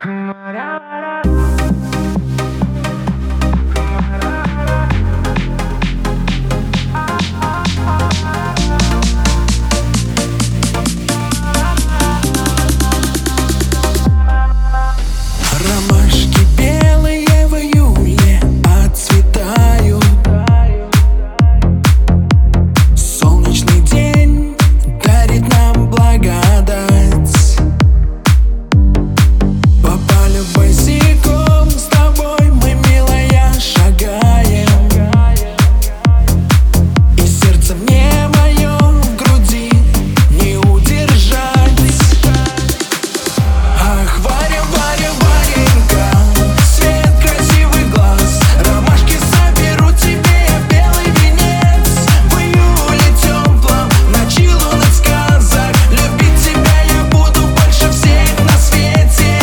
Ромашки белые в июле отцветают. Солнечный день дарит нам благодать. По полю босиком с тобой мы, милая, шагаем. И сердце мне мое в груди не удержать. Ах, Варя, Варя, Варенька, свет красивый глаз, ромашки соберу тебе я белый венец. В июле теплом, ночи лунных сказок, любить тебя я буду больше всех на свете.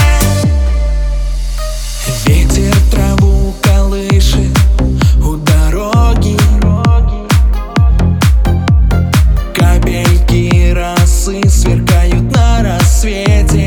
Ветер траву колышет у дороги, капельки росы сверкают на рассвете.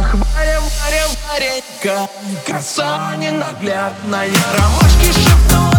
Краса ненаглядная, ромашки шепнут.